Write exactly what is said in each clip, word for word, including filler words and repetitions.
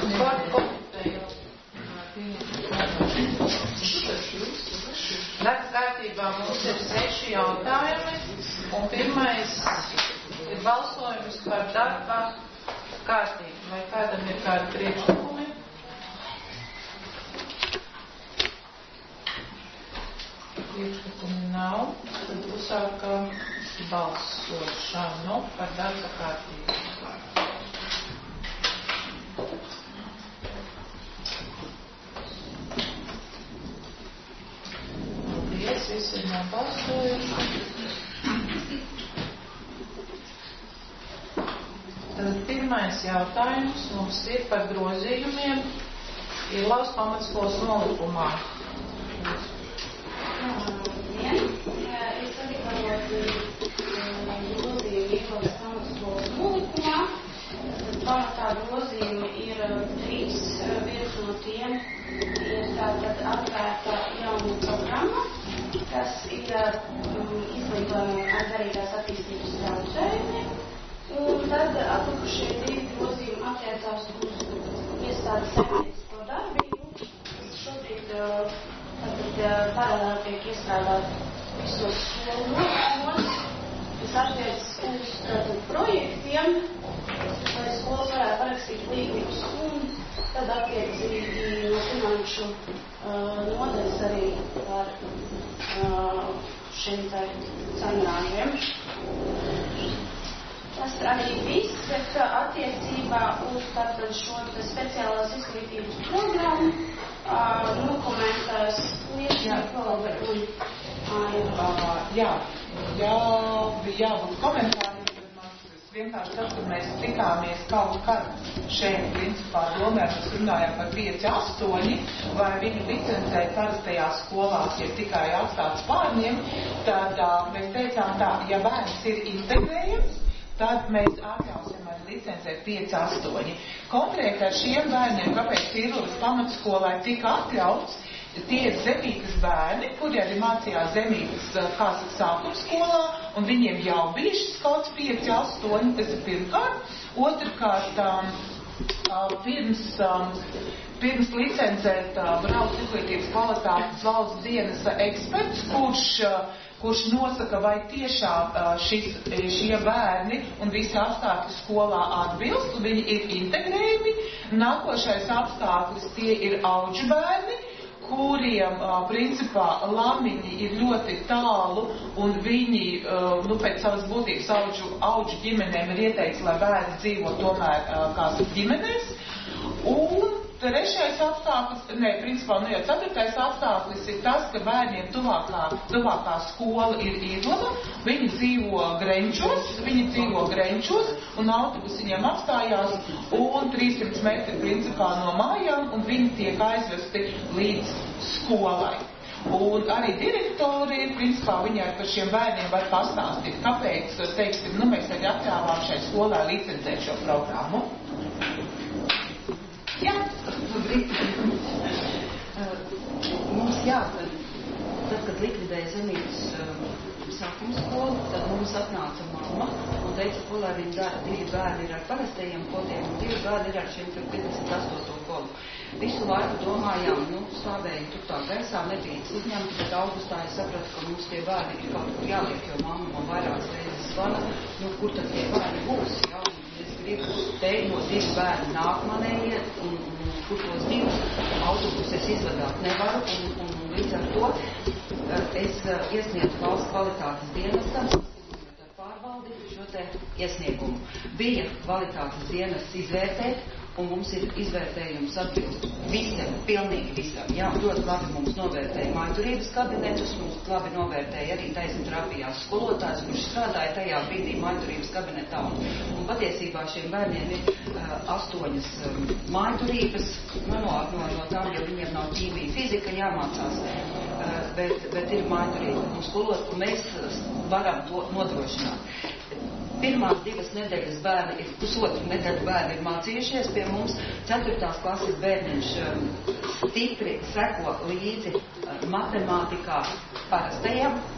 Darba kārtībā mums ir seši jautājumi, un pirmais ir balsojums par darba kārtību. Vai kādam ir kādi priekšlikumi? Priekšlikumi nav, tad uzsākam balsošanu par darba kārtību. Visi ir nobalsojuši. Tad pirmais jautājums mums ir par grozījumiem Illavas pamatskolas nolikumā. Labdien! Es sagatavotu grozījumu Illavas pamatskolas nolikumā. Pamatā grozījumi ir trīs. Viens no tiem ir tātad atvērta jauna programma, kas ir um, izglītojumi ar garīgās attīstības traucējumiem. Un tad atlikušie divi grozījumi attiecās uz iestādes saimniecisko darbību. Šobrīd uh, tātad, uh, paralēli tiek iestrādāt visos skolu nolikumos, kas attiecas uz tātad, projektiem, lai skolas varētu parakstīt līgumus, un tad attiecīgi no finanšu uh, nodaļas arī par uh, šiem te cenrājiem. Tas arī viss, bet attiecībā uz tātad šo te speciālās izglītības programmu uh, dokumentēs Lietuvā Kolbe un Aiva. Jā, jā, bija jābūt komentāriem. Vienkārši tas, kad mēs tikāmies kaut kad šeit, principā, domē, mēs runājam par pieci astoņi, vai viņu licencēt parastajās skolās ir tikai atstāts pārņiem, tad uh, mēs teicām tā, ja bērns ir integrējams, tad mēs atļausim arī licencēt pieci astoņi. Konkrēti ar šiem bērniem, kāpēc Illavas pamatskolai tika atļauts, tie ir Zemītes bērni, kuri arī mācījās Zemītes, kā saka, sākuma skolā, un viņiem jau bija šis kaut pieci astoņi, tas ir pirmkārt. Otrkārt, um, pirms, um, pirms licencēt uh, brauc izglītības kvalitātes valsts dienas eksperts, kurš, uh, kurš nosaka, vai tiešām uh, šis, šie bērni un visi apstākļi skolā atbilst, un viņi ir integrējumi. Nākošais apstākļis tie ir auģu bērni, kuriem, principā, lamiņi ir ļoti tālu, un viņi, nu, pēc savas būtības auģu, auģu ģimenēm ir ieteikts, lai bērni dzīvo tomēr kāds ģimenēs. Un trešais apstākļis, ne, principā, nu, jau ceturtais apstākļis ir tas, ka bērniem tuvākā, tuvākā skola ir Ilava, viņi dzīvo Grenčos, viņi dzīvo Grenčos, un autobus viņiem apstājās, un trīssimt metri, principā, no mājām, un viņi tiek aizvesti līdz skolai. Un arī direktori, principā, viņi ar par šiem bērniem var pastāstīt, kāpēc, teiksim, nu, mēs arī atļāvām šai skolai licencēt šo programmu. Jā, labrīt. Mums jā, tad, kad likvidēja Zemītes sākuma skolu, tad mums atnāca mamma un teica, skolā viņa dara, divi bērni ir ar parastajiem kodiem un divi bērni ir ar šiem piecdesmit astoto kodu. Visu laiku domājām, nu, stāvēja tur tā gaisā, nebija uzņemti, bet augustā es sapratu, ka mums tie bērni ir kaut kur jāliek, jo mamma man vairākas reizes zvana, nu, kur tad tie bērni būs, jā, un es gribu teikt, no divi bērni nāk manējie, un, un kur tos divus autobusus es izvadāt nevaru, un, un, un līdz ar to es iesniedzu valsts kvalitātes dienestam, ar pārvaldi šo te iesniegumu. Bija kvalitātes dienests izvērtēt, un mums ir izvērtējums atbilst visam, pilnīgi visam. Jā, ļoti labi mums novērtēja mājturības kabinetus, mums labi novērtēja arī taisnterapijās skolotājs, kurš strādāja tajā brīdī mājturības kabinetā. Un, un patiesībā šiem bērniem ir uh, astoņas um, mājturības, no, no, no tām, jo viņiem nav ķīmija, fizika jāmācās, uh, bet, bet ir mājturība. Un skolot, un mēs varam to nodrošināt. Pirmās divas nedēļas bērni ir, pusotru nedēļu bērni ir mācījušies pie mums. Ceturtās klases bērniņš um, stipri seko līdzi uh, matemātikā parastajam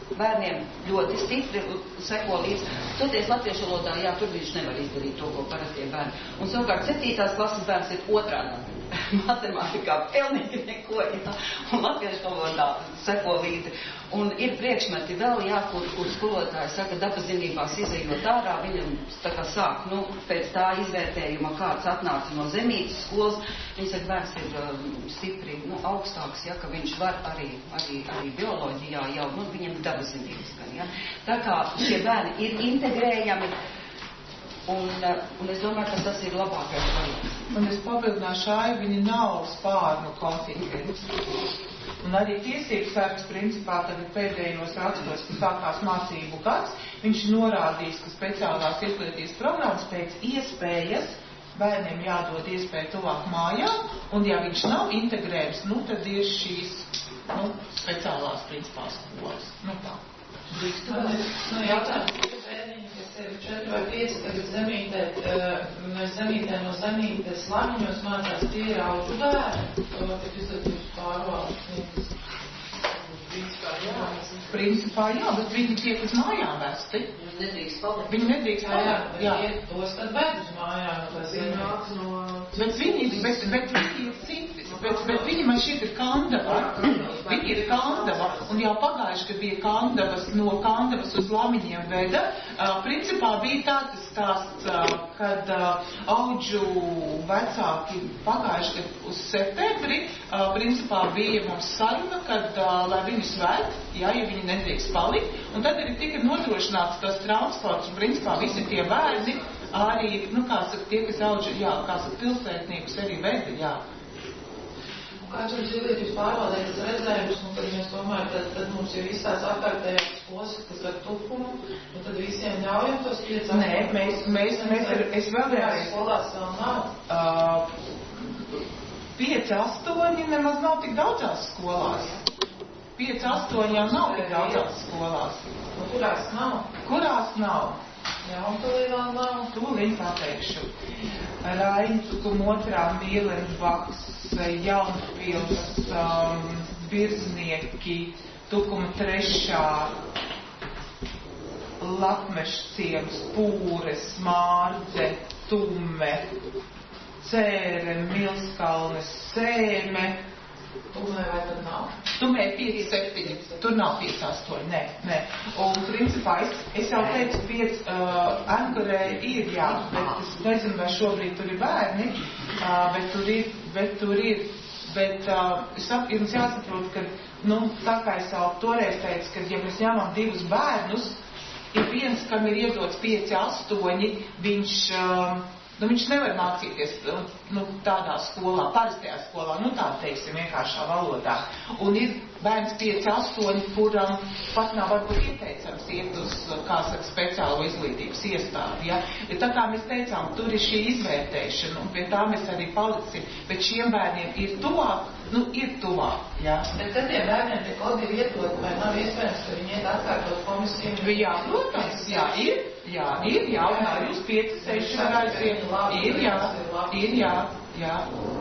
bērniem ļoti stipri seko līdz. Toties latviešu valodā, jā, tur viņš nevar izdarīt to, ko parastie bērni. Un savukārt septītās klases bērns ir otrādā. Matemātikā pilnīgi neko, jā, un latviešu valodā seko līdzi. Un ir priekšmeti vēl, jā, kur, kur skolotāji saka, dabazinībās izejot ārā, viņam tā kā sāk, nu, pēc tā izvērtējuma, kāds atnāca no zemītes skolas, viņš saka, bērns ir um, stipri, nu, augstāks, ja, ka viņš var arī, arī, arī bioloģijā jau, nu, viņam dabazinības gan, ja. Tā kā šie bērni ir integrējami, Un, un es domāju, ka tas ir labākais variants. Un es papildināšu, ai, viņi nav spārnu kontingents. Un arī tiesības sargs principā tagad pēdējos rakstos, ka sākās mācību gads, viņš norādīs, ka speciālās izglītības programmas pēc iespējas bērniem jādod iespēju tuvāk mājām, un ja viņš nav integrējums, nu tad ir šīs, nu, speciālās principā skolas. Nu tā. Drīkstu vēl? Nu, jautājums ir bērniņi, kas ir četri vai pieci, tagad zemītē, uh, zemītē no zemītes lamiņos mācās, tie ir auģu bērni, to tik izglītības pārvaldes. Principā jā. Principā jā, bet viņi tiek uz mājām vesti. Viņi nedrīkst palikt. Viņi nedrīkst palikt, jā. jā. Tos tad ved uz mājām. Viņi nāk no... Bet viņi, bet, bet viņi ir citi, bet, bet viņi man šeit ir Kandava. Viņi ir Kandava, un jau pagājuši, kad bija Kandavas, no Kandavas uz Lamiņiem veda, uh, principā bija tāds stāsts, uh, kad uh, auģu vecāki pagājuši, kad uz septembri, uh, principā bija mums saruna, kad, uh, lai viņus ved, jā, ja viņi nedrīkst palikt, un tad arī tika nodrošināts tas transports, un principā visi tie bērni, arī, nu, kā saka, tie, kas auģi, jā, kā saka, pilsētniekus arī veda, jā. Kāds mums izglītības pārvaldē tas redzējums, un tad mēs domājam, tad, tad mums ir viss tās apkārtējās skolas, kas ar tukumu, un tad visiem ļaujam tos piecas. Nē, mēs, mēs, mēs, ar, es vēlreiz. Skolās vēl nav. Uh, pieci, astoņi nemaz nav tik daudzās skolās. Pieci, astoņi jau nav tik daudzās skolās. Un kurās nav? Kurās nav? Jā, un tūlīt vēl nav. Tūlīt pateikšu. Raintukuma otrā Mīlenbaks, Jaunpils, um, Birznieki, Tukuma trešā, Latmešciems, Pūres, Mārdze, Tume, Cēre, Milskalnes, Sēme. Tumē vai tad nav? Tumē pieci, septiņi. Tur nav pieci, astoņi. Nē, nē. Un principā es, es jau teicu, pieci uh, Ankarē ir, jā, bet es nezinu, vai šobrīd tur ir bērni, uh, bet tur ir, bet tur ir. Bet uh, es sap, jums jāsaprot, ka, nu, tā kā es jau toreiz teicu, ka, ja mēs ņemam divus bērnus, ir viens, kam ir iedots pieci, astoņi, viņš... Uh, Nu, viņš nevar mācīties nu, tādā skolā, parastajā skolā, nu tā teiksim, vienkāršā valodā. Un ir bērns pieci, astoņi, kuram pat nav varbūt ieteicams iet uz, kā saka, speciālo izglītības iestādi. Ja? Ja tā kā mēs teicām, tur ir šī izvērtēšana, un pie tā mēs arī paliksim, bet šiem bērniem ir tuvāk, nu ir tuvāk. Ja? Bet kad tie bērniem tie kodi ir iedot, vai nav iespējams, ka viņi iet atkārtot komisiju? Jā, protams, jā, ir. Jā, ir, jā, un arī uz pieci, seši var aiziet. Ir, jā, ir, jā, jā.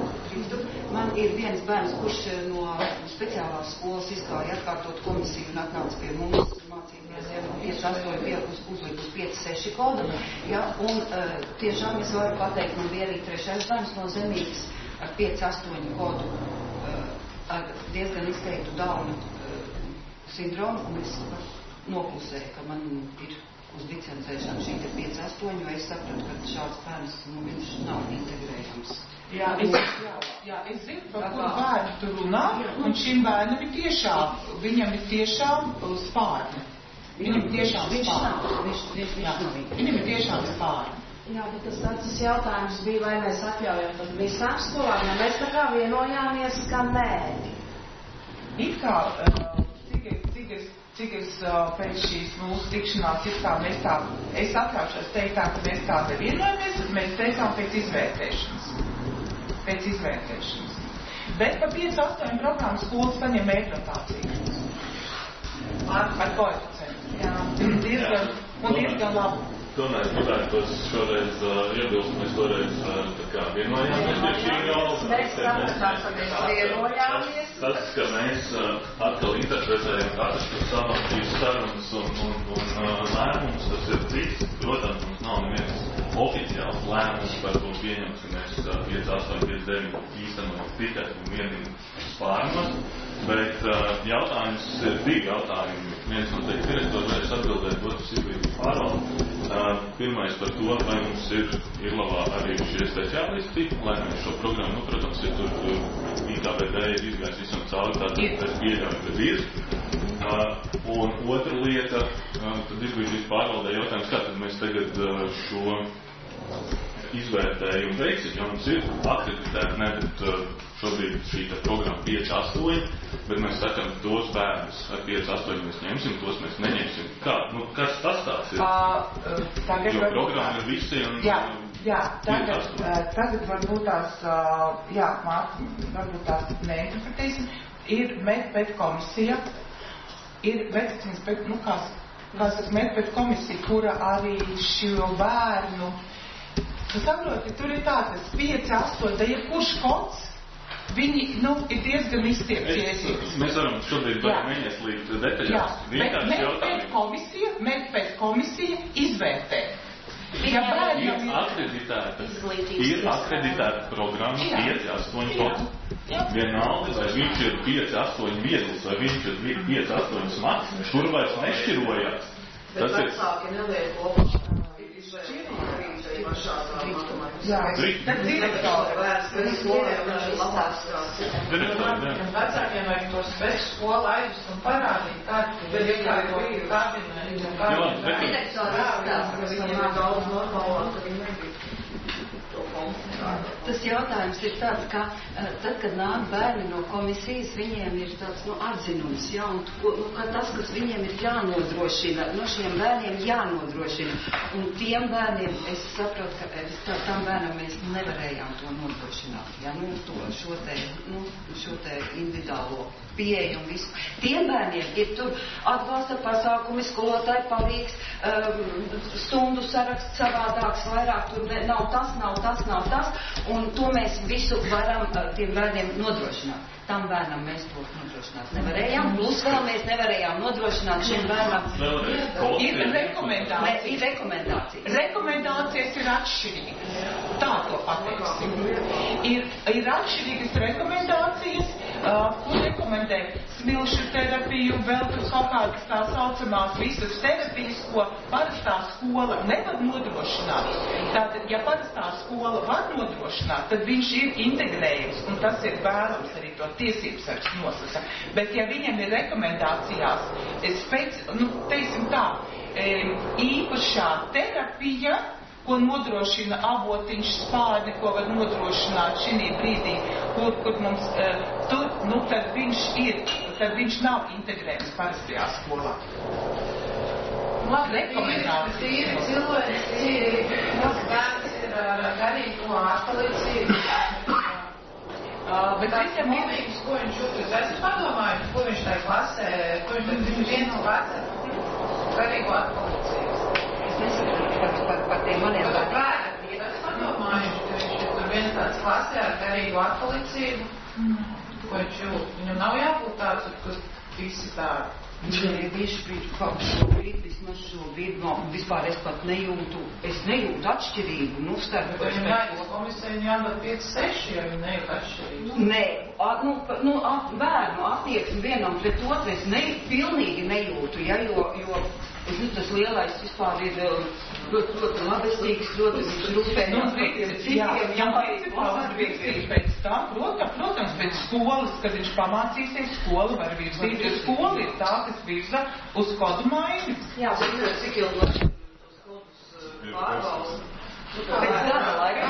Man ir viens bērns, kurš no speciālās skolas izgāja atkārtot komisiju un atnāca pie mums mācīties, ja, pieci, astoņi, uz, uzlikt uz pieci, seši kodu. Ja, un uh, tiešām es varu pateikt, man bija arī trešais bērns no Zemītes ar pieci, astoņi kodu, uh, ar diezgan izteiktu Dauna uh, sindromu, un es noklusēju, ka man ir uz licencēšanu šī te pieci, astoņi, vai es sapratu, ka šāds bērns, nu, viņš nav integrējams. Jā, es, jā, jā, es zinu, par kuru bērnu tu runā, un šim bērnam ir tiešām, viņam ir tiešām spārni. Viņam ir tiešām spārni. Viņš, viņš, viņš nav. Viņam ir tiešām spārni. Jā, bet tas tāds jautājums bija, vai mēs atļaujam tad visām skolām, ja mēs tā kā vienojāmies, ka nē. It kā, cik es, cik es, cik es pēc šīs mūsu tikšanās, it kā mēs tā, es atļaušos teikt tā, ka mēs tā nevienojamies, mēs teicām pēc izvērtēšanas. Pēc izvērtēšanas. Bet pa pieci, astoņi programmas skolas saņem mērķrotāciju. Ar, ar koeficientu. Jā, diezgan, un diezgan labi. tomēr gribētu šoreiz uh, iebilst, mēs toreiz uh, tā kā vienojāmies pie šī galva. Mēs sapratām, ka mēs vienojāmies. Tas, ka mēs uh, atkal interpretējam katrs par savam šīs sarunas un, un, un uh, lēmums, tas ir cits. Protams, mums nav neviens oficiāls lēmums par to pieņems, ka mēs uh, pieci astoņi pieci deviņi īstenojam tikai un vienīgi spārnos. Bet uh, jautājums ir divi jautājumi. Viens no teikt, direktors varēs atbildēt, otrs ir bija pārvalde. Uh, pirmais par to, vai mums ir Irlavā arī šie speciālisti, lai mēs šo programmu, nu, protams, ja tur uh, I K B D ir izgājis visam cauri, tātad es pieļauju, ka ir. Uh, un otra lieta, uh, tad izglītības pārvaldē jautājums, kā tad mēs tagad uh, šo izvērtējumu veiksim, jo mums ir akreditēti, ne, bet uh, šobrīd šī programma pieci astoņi, bet mēs sakam, tos bērnus ar pieci astoņi mēs ņemsim, tos mēs neņemsim. Kā? Nu, kas tas tāds ir? Uh, tagad jo programma ir visiem. Jā, jā tagad, uh, tagad varbūt tās, uh, jā, Mārta, varbūt tās neinterpretēsim, ir medpēt komisija, ir medicīnas pēc, nu, kās, kās ir medpēt komisija, kura arī šo bērnu, tu saproti, tur ir tā, tas pieci astoņi, ja kurš kods, viņi, nu, ir diezgan iztiepties. Mēs varam šobrīd varam neieslīgt detaļās. Vienkārši jautājumi. Komisija, medpēc komisija izvērtē. Ja ir akreditēta, ir akreditēta programma pieci astoņi kods. Vienalga, vai viņš ir pieci astoņi viegls, vai viņš ir pieci astoņi smags, tur vairs nešķirojās. Bet vecāki neliek kopā. Jā, tad direktori vērts, ka skolēm labās vecākiem vajag to spēc skolu aizvest un parādīt, kā ir iekārto kabinēti un kā ir direktori izskatās, ka viņiem ir daudz normālāk, ka viņi nebija to komunikātu. Tas jautājums ir tāds, ka tad, kad nāk bērni no komisijas, viņiem ir tāds, nu, atzinums, jā, un nu, ka tas, kas viņiem ir jānodrošina, no šiem bērniem jānodrošina. Un tiem bērniem, es saprotu, ka es tā, tam bērnam mēs nevarējām to nodrošināt, jā, nu, to, šo te, nu, šo te individuālo pieeju un visu. Tiem bērniem ir tur atbalsta pasākumi, skolotāji palīgs, um, stundu saraksts savādāks, vairāk tur ne, nav tas, nav tas, nav tas, un to mēs visu varam uh, tiem bērniem nodrošināt. Tam bērnam mēs to nodrošināt nevarējām, plus vēl mēs nevarējām nodrošināt šiem bērnam. Ir rekomendācijas. Ne, ir rekomendācijas. Rekomendācijas ir atšķirīgas. Tā to pateiksim. Ir, ir atšķirīgas rekomendācijas, uh, kur rekomendē smilšu terapiju, vēl kaut kādas tā saucamās visas terapijas, ko parastā skola nevar nodrošināt. Tātad, ja parastā skola var nodrošināt, tad viņš ir integrējums, un tas ir vēlams arī to tiesības sargs nosaka. Bet, ja viņam ir rekomendācijās, spēc, nu, teiksim tā, īpašā terapija, ko nodrošina avotiņš spārni, ko var nodrošināt šī brīdī, kur, kur mums, tur, nu, tad viņš ir, tad viņš nav integrējums parastajā skolā. Labi, rekomendācijas. Tīri cilvēki, mūsu bērns ir garīgo atpalīdzību. Uh, bet tas ir momīgs, ko viņš jūtas. Es padomāju, ko viņš tajā klasē, ko viņš tajā viņš viens no vecā garīgo atpalīdzības. Es nesaprotu par, par, par tiem maniem bērniem. Es padomāju, ka viņš ir tur viens tāds klasē ar garīgo atpalīdzību, mm. ko viņš jūt. Viņam nav jābūt tāds, kas visi tādi. Viņš ir kaut šobrīd, vismaz šobrīd, no, vispār es pat nejūtu, es nejūtu atšķirību, nu, starp... Bet viņam jāies komisija, viņam jādod pieci seši, ja viņi nejūt atšķirību. Nē, at, nu, nu at, bērnu attieksmi vienam pret otru es ne, pilnīgi nejūtu, ja, jo, jo es, nu, tas lielais vispār ir ļoti, ļoti labestīgs, ļoti rūpējās par tiem citiem. Jā, principāli virzīt pēc tā, protams, protams, pēc skolas, kad viņš pamācīsies, skola var virzīt, jo skola ir tā, kas virza uz kodu maiņu. Jā, bet cik ilgi tos kodus pārvalda? Pēc gada laika, pēc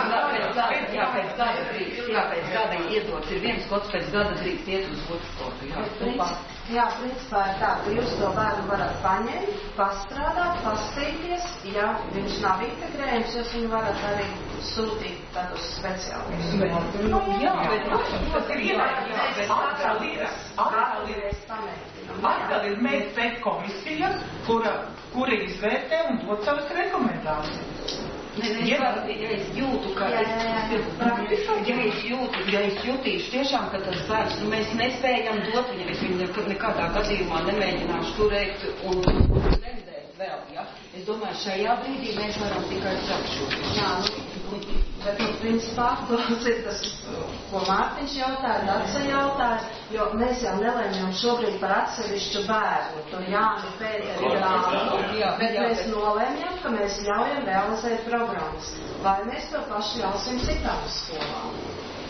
pēc gada, jā, pēc gada drīkst, jā, pēc gada iedots ir viens kods, pēc gada drīkst iet uz otru kodu, jā. Princip, jā, principā ir tā, ka jūs to bērnu varat paņemt, pastrādāt, pastīties, ja viņš nav integrējums, jūs viņu varat arī sūtīt tādus speciālistus. Nu, jā, bet tas ir ievērts, bet atkal ir, atkal ir, atkal ir mēģināt komisija, kura, kura izvērtē un dod savas rekomendācijas. Ne, ne, ja, ja es jūtu, ka jā, jā, jā, jā. es, ja es jūtu, ja es jūtīšu tiešām, ka tas bērns, nu mēs nespējam dot viņam, es viņu nekādā gadījumā nemēģināšu turēt un nevidēt vēl, ja. Es domāju, šajā brīdī mēs varam tikai sākt šo. Jā, nu, bet, nu, principā, tas ir tas, ko Mārtiņš jautāja, Dace jautāja, jo mēs jau nelēmjam šobrīd par atsevišķu bērnu, to Jāni, Pēteri, Jāni, bet mēs nolēmjam, ka mēs ļaujam realizēt programmas. Vai mēs to pašu ļausim citām skolām?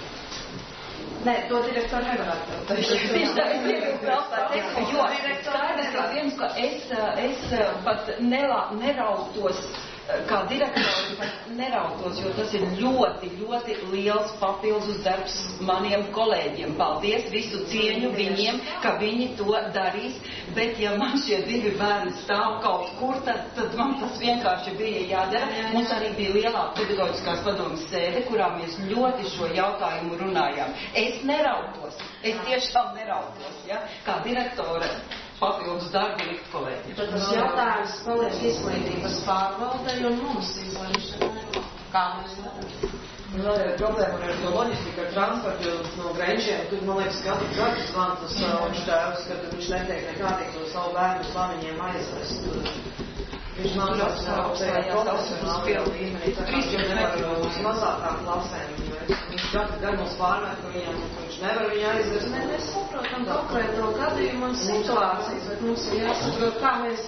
Nē, to direktori nevarētu teikt. Viņš tā, es gribētu vēl tā teikt, jo skaidrs ir viens, ka es, es pat nelā, nerautos, kā direktori pat nerautos, jo tas ir ļoti, ļoti liels papildus darbs maniem kolēģiem. Paldies, visu cieņu viņiem, ka viņi to darīs, bet ja man šie divi bērni stāv kaut kur, tad, tad man tas vienkārši bija jādara. Mums arī bija lielā pedagoģiskās padomas sēde, kurā mēs ļoti šo jautājumu runājām. Es nerautos, es tiešām nerautos, ja, kā direktore papildus darbu likt kolēģiem. Tad tas jautājums paliek izglītības pārvaldei un mums izlemšanai. Kā mēs varam? Un vēl ir problēma ar to loģistiku, ar transportu no Grenčiem. Tur, man liekas, katru gadu zvana tas viņš tēvs, ka viņš netiek nekādīgi to savu bērnu slamiņiem aizvest. Viņš mācās tajā profesionālajā līmenī. Tā kā viņš nevar uz mazākām klasēm. Viņš katru gadu mums pārmet, ka viņam viņš nevar viņu aizvest. Nē, mēs saprotam konkrēto gadījumu un situācijas, bet mums ir jāsaprot, kā mēs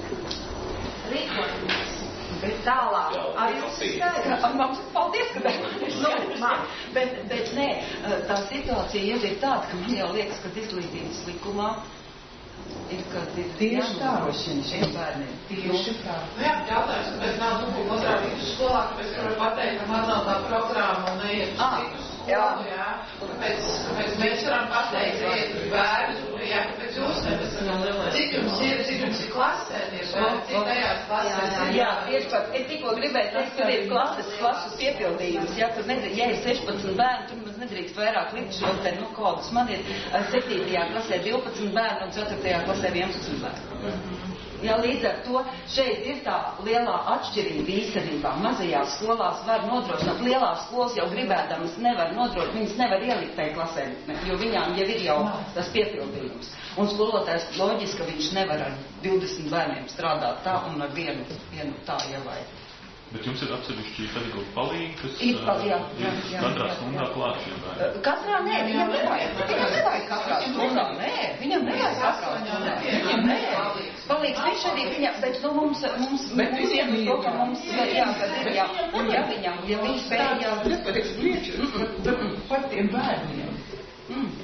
rīkojamies. Bet tālāk, arī jums ir skaidrs. Paldies, ka bērns. Nu, bet, bet nē, tā situācija jau ir tāda, ka man jau liekas, ka izglītības likumā ir, kad ir tieši jānodrošina šiem bērniem. Tieši tā. Jā, jautājums, kāpēc nav dubult otrā vidusskolā, kāpēc varu pateikt, ka man nav tā programma un neiet uz citu skolu, jā. Kāpēc, kāpēc mēs varam pateikt, ka iet uz bērnu, jā, kāpēc jūs nevis. Cik jums ir, cik jums ir klasē, tie bērni, cik tajās klasēs ir. Jā, tieši pat, es tikko gribēju teikt, ka ir klases, klases piepildījums, ja, tur nedrīkst, ja ir sešpadsmit bērni, tur mums nedrīkst vairāk likt šo te, nu, kodus. Man ir septītajā klasē divpadsmit bērni un ceturtajā klasē vienpadsmit bērni. Ja, līdz ar to šeit ir tā lielā atšķirība īstenībā. Mazajās skolās var nodrošināt, lielās skolas jau gribēdamas nevar nodrošināt, viņas nevar ielikt tajā klasē, jo viņām jau ir jau tas piepildījums. Un skolotājs loģiski, ka viņš nevar ar divdesmit bērniem strādāt tā un ar vienu, vienu tā jau vai. Bet jums ir atsevišķi pedagoģi palīgi, kas ir palīgi, jā, jā, jā, katrā jā, stundā klāt šiem bērniem? Katrā nē, viņam nevajag. Viņam nevajag katrā stundā, nē. Viņam nevajag katrā stundā. Viņam nē. Palīgs viņš arī viņam, bet nu mums, mums, bet mums ir to, ka mums, jā, kad ir, jā. Un ja viņam, ja viņš spēj, jā. Nepatiks liečus par tiem bērniem. Mm.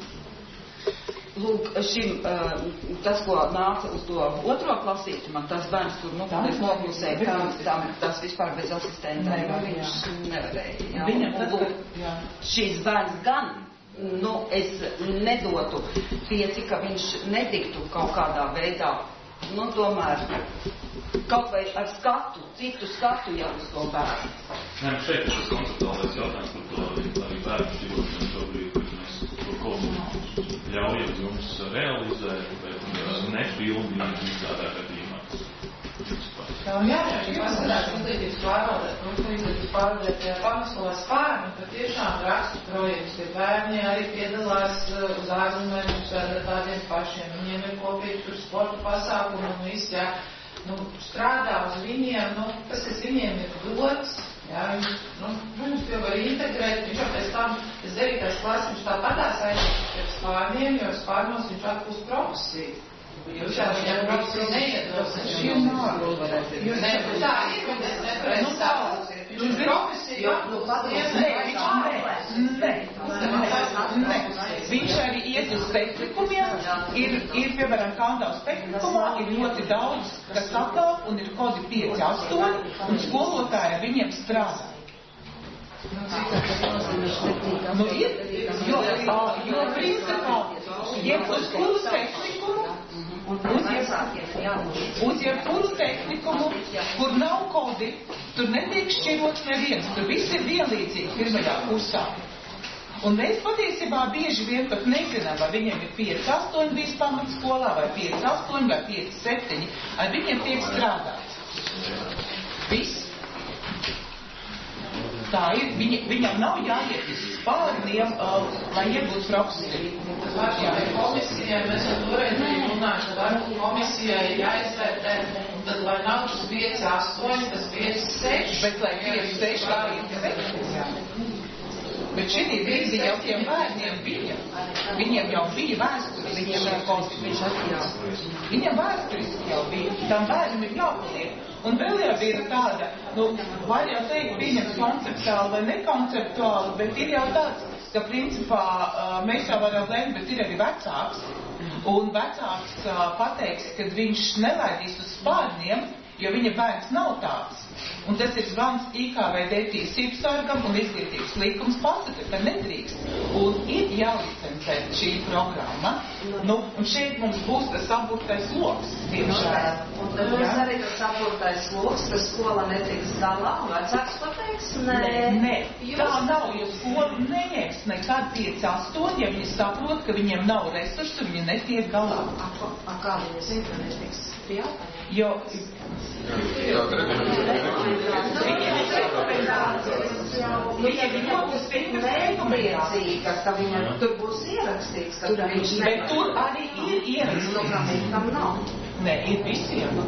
Lūk, šim, uh, tas, ko nāca uz to otro klasīti, man tas bērns tur, nu, kad es noklusēju, tam, tam, tas vispār bez asistenta, viņš nevarēja. Jā. Viņam un, lūk, šīs bērns gan, nu, es nedotu pieci, ka viņš netiktu kaut kādā veidā, nu, tomēr, kaut vai ar skatu, citu skatu jau uz to bērnu. Nē, šeit ir tas konceptuālais jautājums par to arī bērnu šķirošanu šobrīd, kad mēs to kaut ļaujam jums realizēt, bet nepilni jums tādā gadījumā. Jā, jā, ja pasarāt izglītības pārvaldēt, mums izglītības pārvaldēt pamatskolās pārni, tad tiešām rakstu projekts, ja bērni arī piedalās uz ārzemēm, uz tādiem pašiem, viņiem ir kopīgi tur sporta pasākumi un viss, jā, nu, strādā uz viņiem, nu, tas, kas viņiem ir dots, jā, viņš, nu, viņš jau var integrēt, viņš jau pēc tam, tas devītais klases, viņš tāpatās aizsaka pēc spārniem, jo spārnos viņš atpūst profesiju. Jūs jau viņam profesiju neiedos. Šiem nav. Jūs ne, tā ir, un es nepareiz stāvos. Viņš profesiju atpūst. Viņš arī iet uz spektrikumiem, ir, ir piemēram, Kandavas spektrikumā, ir ļoti daudz, kas atlāk, un ir kodi pieci astoņi, un skolotāji viņiem strādā. Nu, ir, jo, jo principā, jeb uz kuru tehnikumu, uz, jeb, uz jebkuru tehnikumu, kur nav kodi, tur netiek šķirots neviens, tur viss ir vienlīdzīgi pirmajā kursā. Un mēs patiesībā bieži vien pat nezinām, vai viņiem ir pieci astoņi bijis pamatskolā, vai pieci astoņi, vai pieci septiņi, ar viņiem tiek strādāts. Viss. Tā ir, viņa, viņam nav jāiet uz spārniem, uh, lai iegūtu profesiju. Jā, komisijai mēs jau toreiz runājam, ka varbūt komisijai jāizvērtē, un tad, lai nav tas pieci astoņi, tas pieci seši. Bet, lai pieci seši, vai pieci septiņi. Bet šī brīdī jau tiem bērniem bija. Viņiem jau bija vēsturi, viņiem jau konstitūcijas. Viņiem vēsturiski jau bija. Tam bērnam ir jāpaliek. Un vēl jau ir tāda, nu, var jau teikt, pieņemt konceptuāli vai nekonceptuāli, bet ir jau tāds, ka principā mēs jau varam lēmt, bet ir arī vecāks. Un vecāks pateiks, ka viņš nelaidīs uz spārniem, jo viņa bērns nav tāds. Un tas ir zvans I K V D tiesību sargam un izglītības likums pasaka, ka nedrīkst. Un ir jālicencē šī programma. Nu, un šeit mums būs tas saburtais loks, diemžēl. Un tad mums arī tas saburtais loks, ka skola netiks galā un vecāks pateiks, nē. Nē, tā nav, jo skola neņems nekad pieci astoņi, ja viņi saprot, ka viņiem nav resursu, viņi netiek galā. A, a kā viņi zina, ka netiks pie jāpaņem? Jo... Viņam būs nepriecīga, ka viņam tur būs ierakstīts, ka tur viņš ne... Bet tur arī ir ierakstīts. Tam nav. Nē, ir visiem.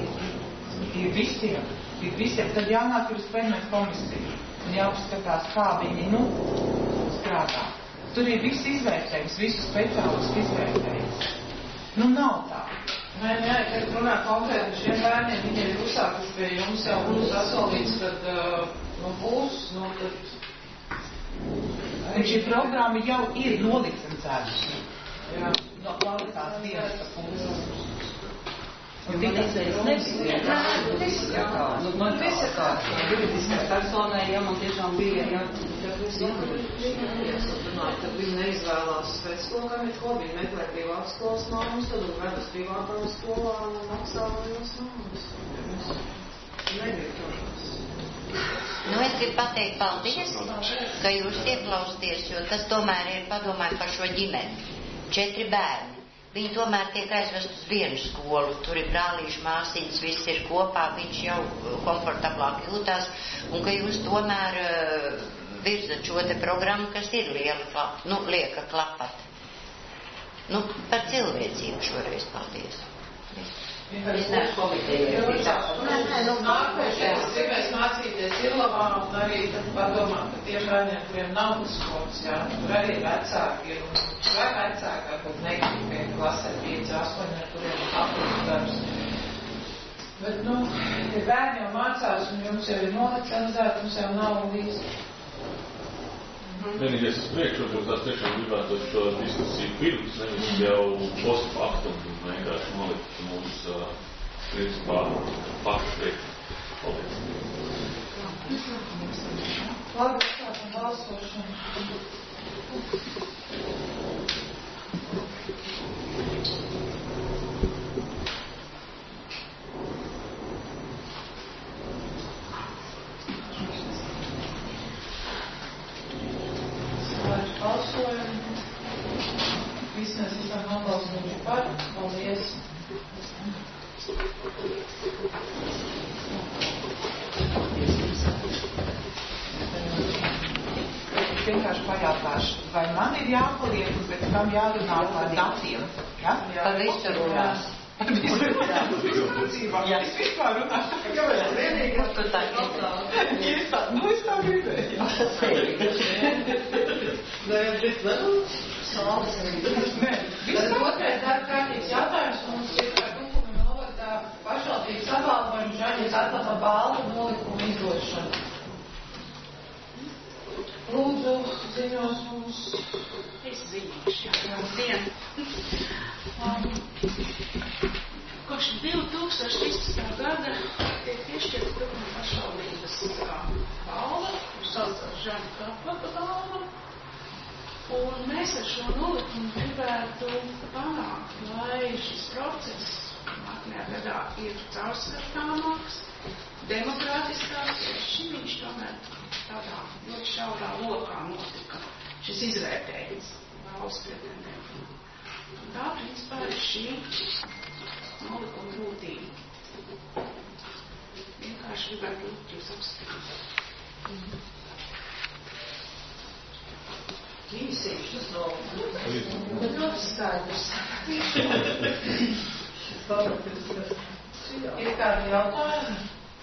Ir visiem. Ir visiem. Tad jānāk ir uz Penmēs komisiju. Un jāapskatās, kā viņi, nu, strādā. Tur ir viss izvērtējums, visu speciālistu izvērtējums. Nu, nav tā. Nē, nē, kad runā konkrēti šiem bērniem, viņi ir uzsākuši pie jums jau būs asolīts, kad uh, nu, būs, nu, tad... Un šī programma jau ir nolicencēta. Jā. No kvalitātes dienas puses. Un tikai es nebija. Nu, man visa kā juridiskai personai, ja man tiešām bija, ja, tad visi runāja, tad viņi neizvēlās spēcskolu, ko viņi meklē privātas skolas māmas, tad un ved uz privātām skolām un maksā viņas māmas. Negrib tošās. Nu, es gribu pateikt paldies, ka jūs ieklausties, jo tas tomēr ir padomāju par šo ģimeni. Četri bērni. Viņi tomēr tiek aizvest uz vienu skolu, tur ir brālīši, māsīņas, viss ir kopā, viņš jau komfortablāk jūtās, un ka jūs tomēr uh, virzat šo te programmu, kas ir liela, klap, nu, lieka klapat. Nu, par cilvēcību šoreiz paldies. Es neesmu komitējis. Nē, nē, nu, nākošais gribēs mācīties Illavā un arī tad padomāt par tiem bērniem, kuriem nav tas skolas, jā. Tur arī vecāki ir, un vai vecāki, kad negrib pie klasē pieci astoņi, ar kuriem ir papildus darbs. Bet, nu, ja bērni jau mācās un jums jau ir nolicenzēti, mums jau nav līdz. Vienīgais es priekšrotos tās tiešām gribētu šo diskusiju pirms, nevis jau post faktum, un vienkārši nolikt mums, principā, faktu teikt. Paldies. Labi, sākam balsošanu. Balsojam. Visi mēs esam nobalsojuši par. Paldies. Es vienkārši pajautāšu, vai man ir jāpaliek un pēc tam jārunā par datiem? Ja? Par visu runās. Par visu runās. Jā, es vispār runāšu. Kāpēc vienīgi? Kur tu tā gribēji? Nu, es tā gribēju. Nē, bet nebūs. Nē, Tad otrais darba kārtības jautājums mums ir par Kukumu novadā pašvaldības apbalvojumu Žaņas atlapa balvu nolikumu izdošanu. Lūdzu, ziņos mums. Es ziņošu. Jā, vien. Um, Kopš divi tūkstoši trīspadsmitā gada tiek piešķirta Turkmeņu pašvaldības balva, kur sauc Žana Kapaka balva. Un mēs ar šo nolikumu gribētu panākt, lai šis process nākamajā gadā ir caurskatāmāks, demokrātiskāks, jo šī viņš tomēr tādā ļoti šaurā lokā notika šis izvērtējums valsts pretendentiem. Un tā, principā, ir šī nolikuma būtība. Vienkārši gribētu lūgt jūs apskatīt. Īsīši, tas nav Bet ļoti skaidrs. Ir kādi jautājumi?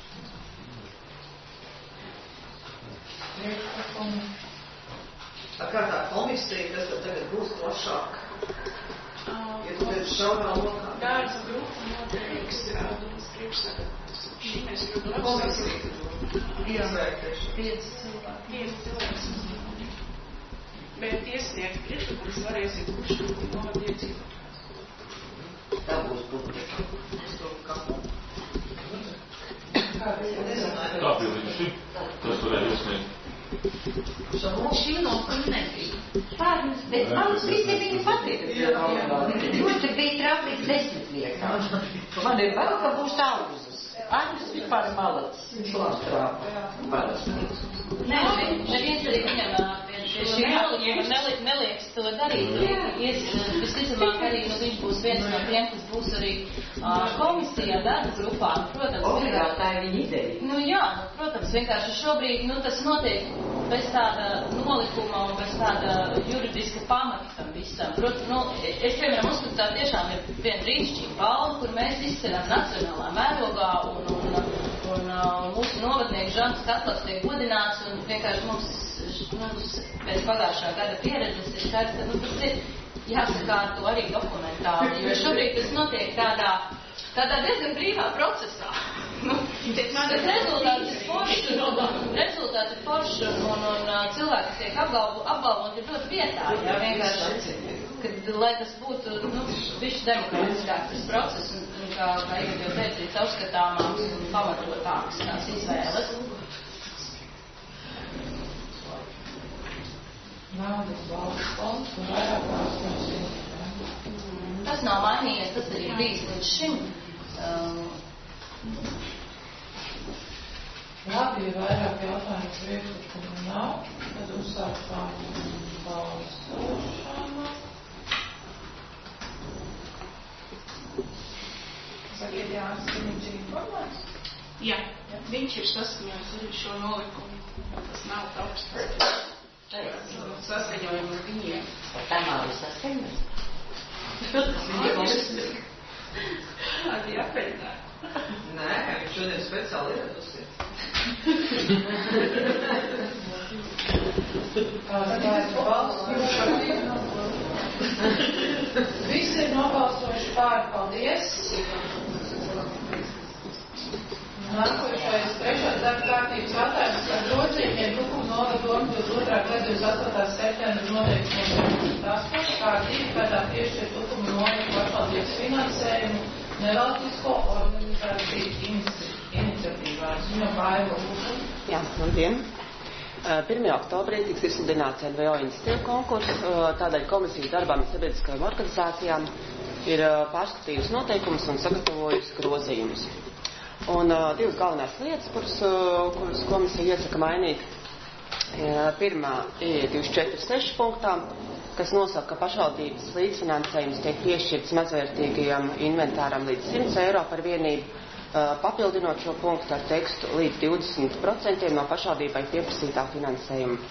Priekšlikumi? kā tā komisija, kas tad tagad būs plašāk? Ja tu teici šaurā lokā. Darba grupa noteiks domas priekšsēdētājs. Šī mēs ļoti apsveicam. Jā, pieci cilvēki. Pieci cilvēki. Bet iesniegt priekšlikumus varēsiet kurš novadiecību. Tā būs publika. Kā bija līdz šim? Tas varēja iesniegt. Šī nokuma nebija. Pārnes, bet manas visi viņa patīk. Ļoti bija trāpīgs desmit vietās. Man ir vēl, ka būs augustas. Agnes vispār ir malacis. Viņš labs trāpā. Nē, neviens arī viņam pie šī nolikuma neliekas to darīt. Visticamāk arī nu, viņš būs viens no tiem, kas būs arī uh, komisijā darba grupā. Protams, Obligāti tā ir viņa ideja. Nu jā, nu, protams, vienkārši šobrīd nu, tas notiek bez tāda nolikuma un bez tāda juridiska pamata tam visam. Protams, nu, es, piemēram, uzskatu, tā tiešām ir viena brīnišķīga balva, kur mēs izcenām nacionālā mērogā un, un, un, un mūsu novadnieks Žants Katls tiek godināts un vienkārši mums, mums pēc pagājušā gada pieredzes ir skaidrs, ka nu, tas ir jāsakārto arī dokumentāli, jo šobrīd tas notiek tādā, tādā diezgan brīvā procesā. Nu, tas rezultāts ir foršs, rezultāts ir foršs un, un, un cilvēki tiek apgalvo, apgalvoti ļoti vietā, jā, vienkārši, kad, lai tas būtu, nu, višķi demokrātiskāks tas process un, un kā, kā jau teicu, ir caurskatāmāks un pamatotāks tās izvēles. Naudas valsts fonds un vairāk valsts. Tas nav mainījies, tas arī bijis līdz šim. Um, Labi, ja vairāk jautājumu priekšlikumu nav, tad uzsākām balsošanu. Sakiet, Jānis, ka viņš ir informēts? Jā, viņš ir saskaņojis arī šo nolikumu. Tas nav tautas. Saskaņojumi ar viņiem. Tā nav arī saskaņojums. Tādi jāpēdā. Nē, viņš šodien speciāli ieradusi. Visi ir nobalsojuši pār, paldies. Nākošais trešais darba kārtības jautājums par grozījumiem Tukuma novada Dompils otrā gada divdesmit astotā septembra noteikumu transporta kārtību, kādā piešķir Tukuma novada pašvaldības finansējumu nevalstisko organizāciju iniciatīvās. Viņam Baiva Lūkuma. Jā, labdien. pirmajā oktobrī tiks izsludināts N V O iniciatīva konkurss, tādēļ komisijas darbām ar sabiedriskajām organizācijām ir pārskatījusi noteikumus un sagatavojusi grozījumus. Un uh, divas galvenās lietas, kuras, uh, kuras komisija iesaka mainīt. Uh, pirmā ir divdesmit četri seši punktā, kas nosaka, ka pašvaldības līdzfinansējums tiek piešķirts mazvērtīgajam inventāram līdz simts eiro par vienību, uh, papildinot šo punktu ar tekstu līdz divdesmit procenti no pašvaldībai pieprasītā finansējuma.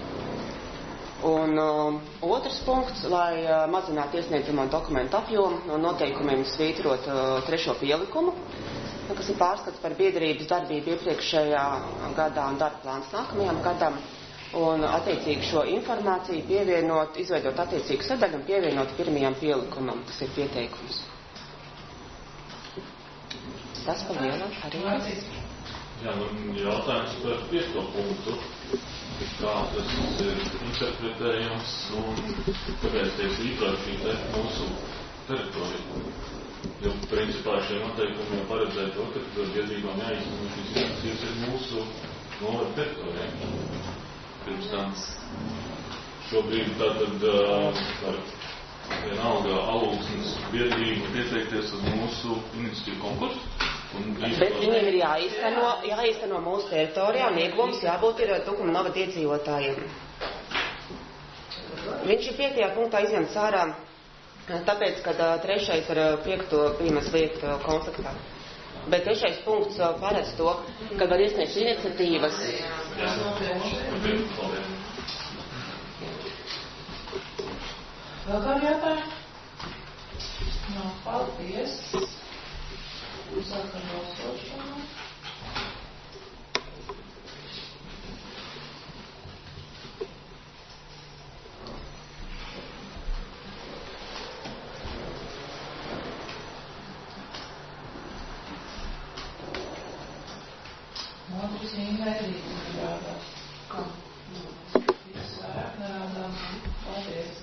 Un uh, otrs punkts, lai uh, mazinātu iesniedzamo dokumentu apjomu no noteikumiem svītrot uh, trešo pielikumu, kas ir pārskats par biedrības darbību iepriekšējā gadā un darba plāns nākamajam gadam, un attiecīgi šo informāciju pievienot, izveidot attiecīgu sadaļu un pievienot pirmajam pielikumam, kas ir pieteikums. Tas pa lielam arī. Jā, man jautājums par piesto punktu, kā tas ir interpretējams un kāpēc tiek īpaši šī te mūsu teritorija. jo principā šie noteikumi jau paredzēja to, ka biedrībām jāizsaka šīs investīcijas ir mūsu novada teritorijā. Pirms tam šobrīd tātad var vienalga Alūksnes biedrību pieteikties uz mūsu iniciatīvu konkursu. Bet viņiem ir jāīsteno, jāīsteno mūsu teritorijā un ieguvums jābūt ir Tukuma novada iedzīvotājiem. Viņš ir piektajā punktā izņemts ārā, tāpēc, ka trešais ar piekto bija mazliet konfliktā. Bet trešais punkts paredz to, ka var iesniegt iniciatīvas. Vēl kādi jautājumi? No, paldies. Sākam balsošanu. Otrs īmērīt nerādās. Kā? Viss vairāk nerādās. Paldies.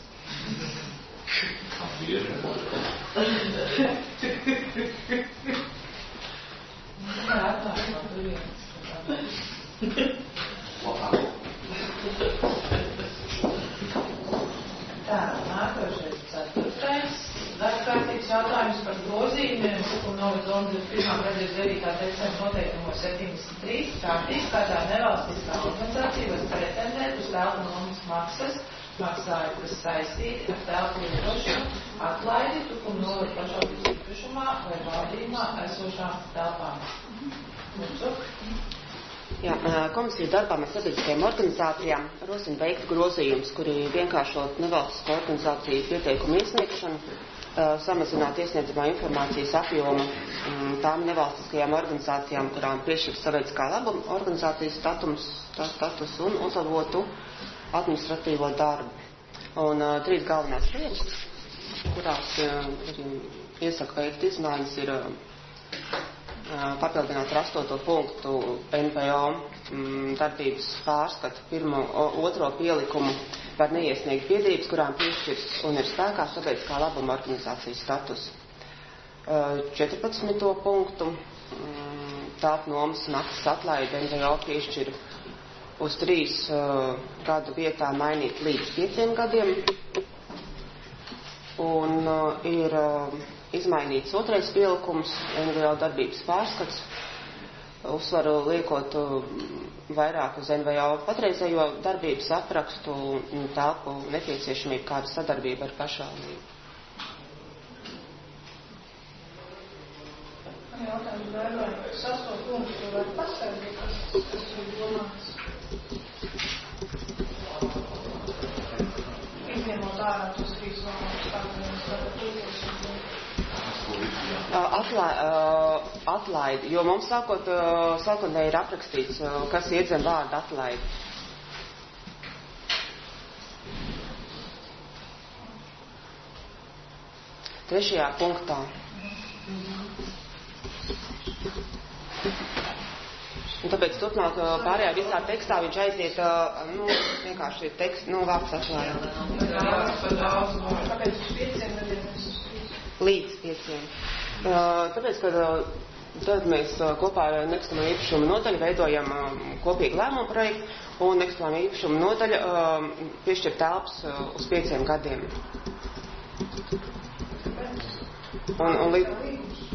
Tā, nākošais ceturtais. Darbkārtības jautājums par grozījumiem Tukuma novada zonas pirmā gada devītā decembra noteikumos septiņdesmit trīs kārtības, kādā nevalstiskā organizācija var pretendēt uz telpu nomas maksas, maksājumu, kas saistīti ar telpu lietošanu, atlaidi Tukuma novada pašvaldības īpašumā vai valdījumā esošām telpām. Lūdzu. Jā, komisiju darbām ar sabiedriskajām organizācijām rosina veikt grozījumus, kuri vienkāršot nevalstisko organizāciju pieteikumu iesniegšanu, samazināt iesniedzamā informācijas apjomu tām nevalstiskajām organizācijām, kurām piešķirs sabiedriskā labuma organizācijas statums, status un uzlabotu administratīvo darbu. Un uh, trīs galvenās lietas, kurās uh, iesaka veikt izmaiņas, ir uh, papildināt ar astoto punktu N P O mm, darbības pārskatu, pirmo, o, otro pielikumu var neiesniegt biedrības, kurām piešķirs un ir spēkā sabiedriskā labuma organizācijas status. četrpadsmito punktu tāp nomas maksas atlaidi N P O piešķir uz trīs uh, gadu vietā mainīt līdz pieciem gadiem. Un uh, ir uh, izmainīts otrais pielikums, N V O darbības pārskats, uzsvaru liekot uh, vairāk uz N V O patreizējo darbības aprakstu un telpu nepieciešamību kāda sadarbība ar pašvaldību. Jautājums vēl vai sasto punktu var paskaidrot, kas tas ir domāts. Izņemot ārā tos trīs vārtus, tāpēc tātad tūkošana. Atla, uh, atlaidi, jo mums sākot, uh, sākotnēji ir aprakstīts, uh, kas iedzem vārdu atlaidi. Trešajā punktā. Un tāpēc turpmāk pārējā visā tekstā viņš aiziet, nu, vienkārši tekst, nu, vārds atklājot. Kāpēc uz pieciem gadiem mēs uz trīs? Līdz pieciem. Tāpēc, ka tad mēs kopā ar nekustamā īpašuma nodaļu veidojam kopīgu lēmumu projektu, un nekustamā īpašuma nodaļa piešķir telpas uz pieciem gadiem. Un, un līdz...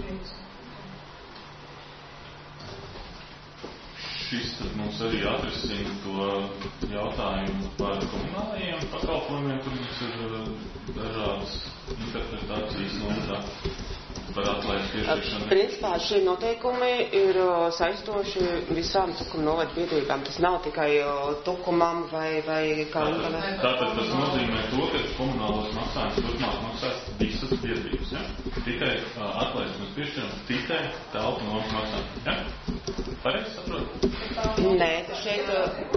Šis tad mums arī atrisina to jautājumu par komunālajiem pakalpojumiem, kur mums ir dažādas interpretācijas no par atlaides piešķiršanu. Principā šie noteikumi ir saistoši visām Tukuma novada biedrībām. Tas nav tikai Tukumam vai, vai kā tātad, tātad tas nozīmē to, ka komunālos maksājumus turpmāk maksās visas biedrības, ja? Tikai atlaides mēs piešķiram tikai telpu nomas maksājumus, ja? Pareizi saprotu? Nē, tas šeit...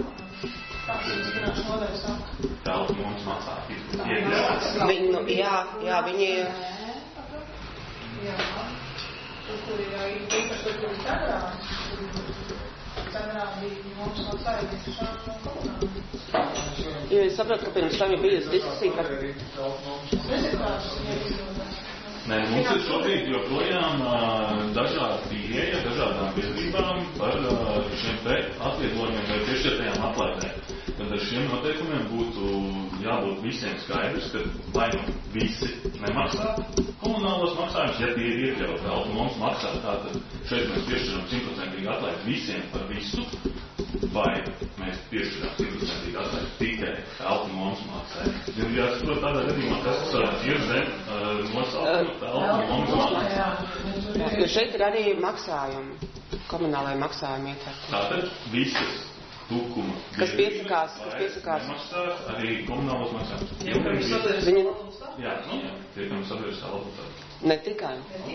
Telpu nomas maksājumus. Viņi, nu, jā, jā, viņi... Jā, tur, kur ir īpaši, tur, kur ir cenrāns, cenrāns bija mums maksāja visam no komunām. Jo es saprotu, ka pirms tam ir bijusi diskusija par... Es nezinu, kāds ir iedzīvotājs. Nē, mums ir šobrīd joprojām dažādi pieeja dažādām biedrībām par šiem te atvieglojumiem vai piešķirtajām atlaidēm. Tad ar šiem noteikumiem būtu jābūt visiem skaidrs, ka vai nu visi nemaksā komunālos maksājumus, ja tie ir iekļauti autonomas maksā, tātad šeit mēs piešķiram simtprocentīgi atlaidi visiem par visu, vai mēs piešķiram simtprocentīgi atlaidi tikai autonomas maksājumus. Ja jāsaprot tādā gadījumā, kas ir zem nosaukuma autonomas maksājumus. Jo šeit ir arī maksājumi, komunālajie maksājumi ietverti. Tātad visas tukuma kas piesakās, kas piesakās. Maksās arī komunālos maksājumus. Viņi... Jā, nu jā, tiekam sabiedriskā labotā. Ne tikai.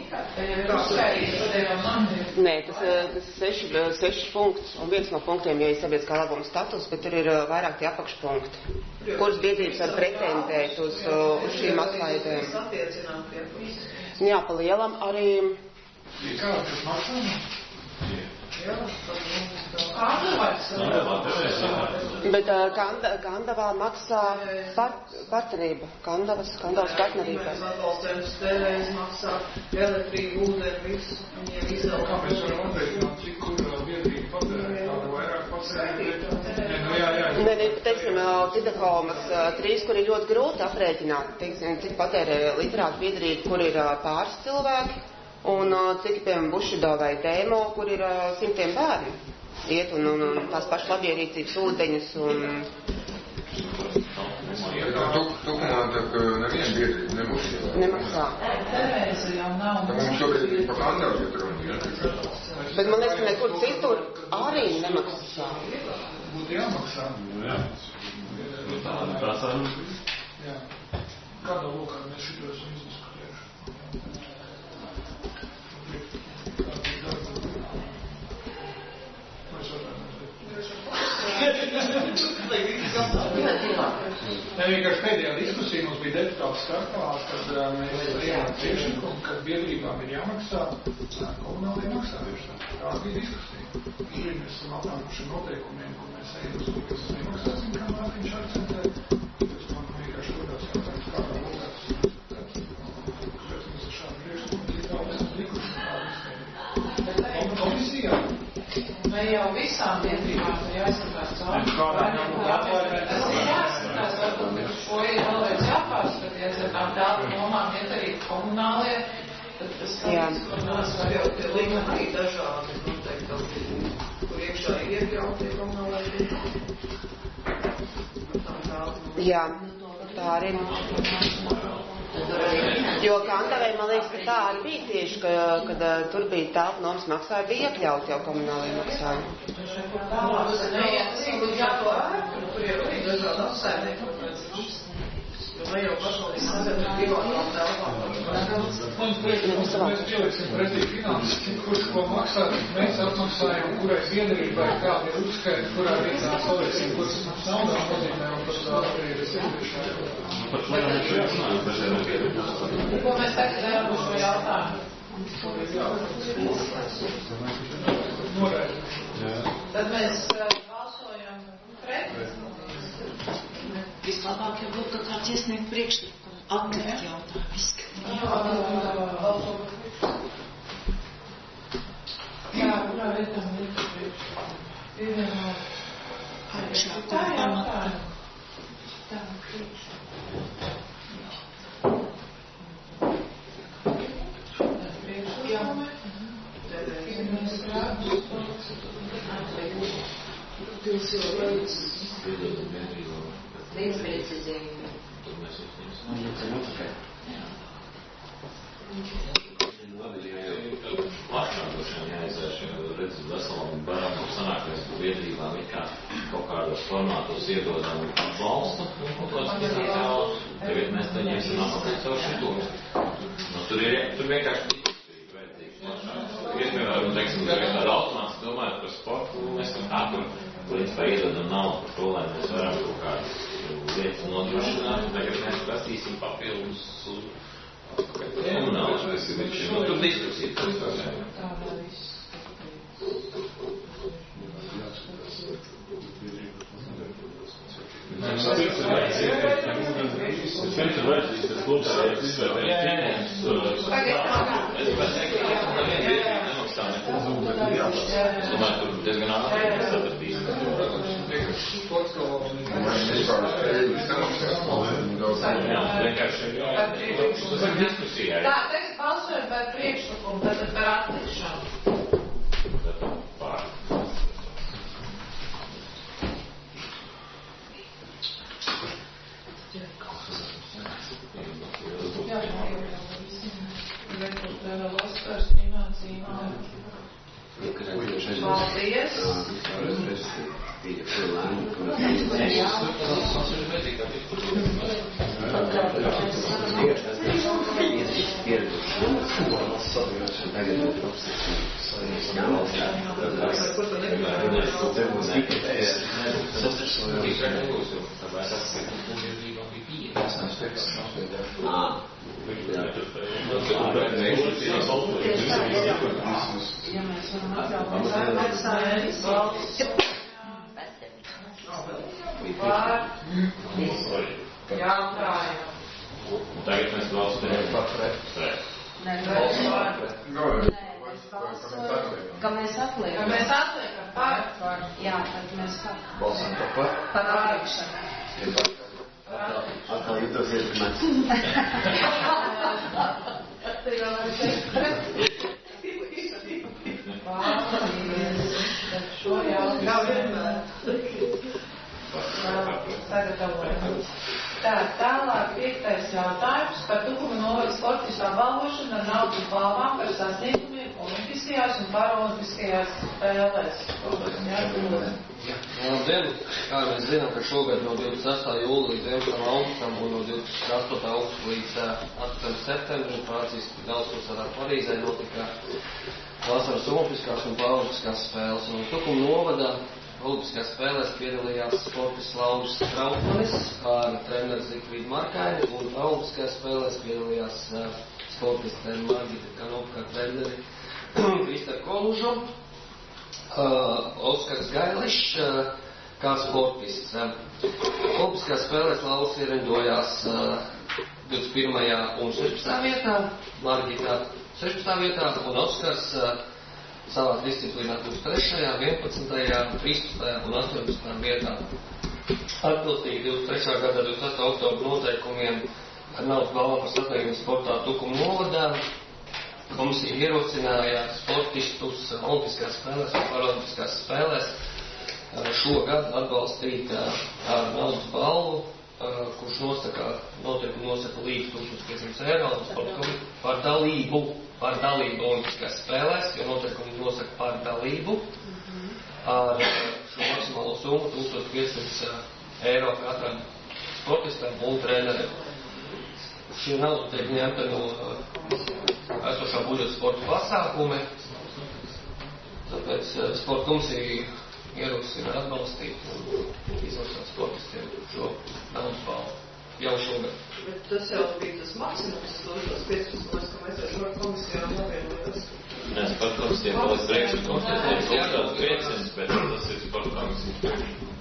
Nē, tas, tas ir seši, seši punkts, un viens no punktiem, ja ir sabiedriskā labuma status, bet tur ir vairāk tie apakšpunkti, kuras biedrības var pretendēt uz, uz šīm atlaidēm. Jā, pa lielam arī... Kādas maksājumi? Bet uh, Kanda, Kandavā maksā par, partnerība, Kandavas, Kandavas partnerība. Atbalstēns tērēs maksā elektrību, ūdeni, visu. Viņiem izdevumi. Kā mēs varam aprēķināt, cik kur biedrīgi patērē, kādu vairāk patērē? Nē, jā, jā. Nē, nē, teiksim, Tidahomas trīs, kur ir ļoti grūti aprēķināt, teiksim, cik patērē literātu biedrību, kur ir pāris cilvēki. Un cik, piemēram, Bušido vai Dēmo, kur ir uh, simtiem bērni iet un, un, un tās pašas labierīcības ūdeņus un... Tukumā tak neviena biedrība nemaksā. Nemaksā. Tā mums šobrīd ir pa Kandavu iet runa. Bet man liekas, ka nekur citur arī nemaksā. Būtu jāmaksā. Jā. Tā saruna. Jā. Kādā lokā mēs šito esam izdiskutējuši? Ne, vienkārši pēdējā diskusija mums bija deputāts starpā, kad uh, mēs pieņēmām priekšlikumu, ka biedrībām ir jāmaksā komunālie maksājumi. Tā bija diskusija. Šī mēs esam apmēruši noteikumiem, ko mēs ejam uz to, kas nemaksāsim, kā Mārtiņš akcentē. Tas man vienkārši rodās jautājums, kādā lokā tas ir. Kāpēc mēs ar šādu priekšlikumu tik tālu esam likuši tādu izpēdi? Komisijā. Vai jau visām biedrībām ir jāskatās cauri? Tas ir jāskatās, varbūt šo ir vēlreiz jāpārskaties, ja tām tādu nomām iet arī komunālie, tad tas kāds, kur nās var jau tie līmenī dažādi, noteikti, kur iekšā ir iekļautie komunālai biedrība. Jā, tā arī. Jo Kandavai, man liekas, ka tā arī bija tieši, ka, kad uh, tur bija tā nomas maksājumi, bija iekļauti jau komunālajiem maksājumi. Tas ir neiet, cik būtu jāpārāk, tur jau arī dažādi apsaimnieki. Jo ne jau pašvaldības sadarbība privātām telpām. Mēs pieliksim pretī finanses, kurš ko maksā, mēs apmaksājam, kurai biedrībai kādi ir uzskaiti, kurā vietā saliksim, kuras mums naudā nozīmē, un tas tā arī ir izviršā. Par to jau mēs runājam, bet jau ir. Ko mēs tagad darām uz šo jautājumu? Tad mēs balsojam pret. Vislabāk jau būtu, ka kāds iesniegt priekšlikumu, atlikt jautājumu, izskatīt. Jā, kurā vietā mēs ir priekšlikumu? Pievienā. Augšā, tā ir pamatā. Tā, priekšlikumu. Līdzprecizējumi. Plašāk droši vien jāizvērš, jo redz veselam baram un sanākais biedrībām ir kā kaut kādos formātos iedodam valstu un kaut kāds speciāls. Tagad mēs taņiem esam apakaļ caur šito. Nu, tur ir tur vienkārši diskusija vajadzīgs plašāk. Iespējams, teiksim, tagad tāda automāts domājot par sportu, mēs tam tā, kur principā iedodam naudu par to, lai mēs varam kaut kādas lietas nodrošināt. Tagad mēs prasīsim papildus komunālas specifičiem. Nu, tur diskusija tas vēl. Tādā viss. Mums ir vajadzīgs tas kopējais izvērtējums cienījums. Es gribētu teikt, ka neviena biedrība nemaksā neko. Es domāju, tur diezgan ātri sadarbīs. Jā, vienkārši tas ir diskusijā. Tā, tagad balsojam par priekšlikumu, tātad par atlikšanu. Pār. Jā, jā, jā, vēl Oskars, Imācīna. Paldies. Tagad mēs balsojam par pret. Nē, ka mēs atliekam. Ka mēs atliekam par. Jā, tad mēs balsojam par par. Par atliekšanu. Atkal jūtos ietekmēts. Tu jau vari teikt pret. Šo jau vienmēr. Sagatavojam. Tā, tālāk piektais jautājums par Tukuma novada sportistu apbalvošanu ar naudas balvām par sasniegumiem olimpiskajās un paraolimpiskajās spēlēs. Labdien! Kā mēs zinām, ka šogad no divdesmit sestā jūlija līdz vienpadsmitam augustam un no divdesmit astotā augusta līdz astotajam septembrim Francijas galvaspilsētā Parīzē notika vasaras olimpiskās un paraolimpiskās spēles. Un Tukuma novada Olimpiskās spēlēs piedalījās sportists Lauris Strautmanis ar treneru Zikvīdu Markaini, un Olimpiskās spēlēs piedalījās uh, sportisti Margita Kanopka treneri Kristaru Kolužu, uh, Oskars Gailišs uh, kā sportists. Uh, Olimpiskās spēlēs Lauris ierindojās uh, divdesmit pirmajā un sešpadsmitajā vietā, Margita sešpadsmitajā vietā un Oskars uh, savā disciplīnā būs trešajā, vienpadsmitajā, trīspadsmitajā un astoņpadsmitajā vietā. Atbilstīgi divdesmit trešā gada divdesmit sestā oktobra noteikumiem ar naudas balvām par sasniegumu sportā Tukuma novadā komisija ierosināja sportistus olimpiskās spēlēs un paralimpiskās spēlēs šogad atbalstīt ar naudas balvu, kurš nosaka, noteikumi nosaka līdz tūkstoš piecsimt eiro par dalību. par dalību olimpiskās spēlēs, jo noteikumi nosaka par dalību ar šo maksimālo summu tūkstoš piecsimt eiro katram sportistam un trenerim. Šī nauda tiek ņemta no esošā budžeta sporta pasākumi, tāpēc sporta komisija ierosina atbalstīt un izlasīt sportistiem šo naudas balvu. Jau šogad. Bet tas jau bija tas maksimums, tos piecpadsmit, ka mēs ar šo komisijām novienojos. Nē, sporta komisijām paliek priekšlikums, tas ir tūkstoš piecsimt, bet tas ir sporta komisijas priekšlikums.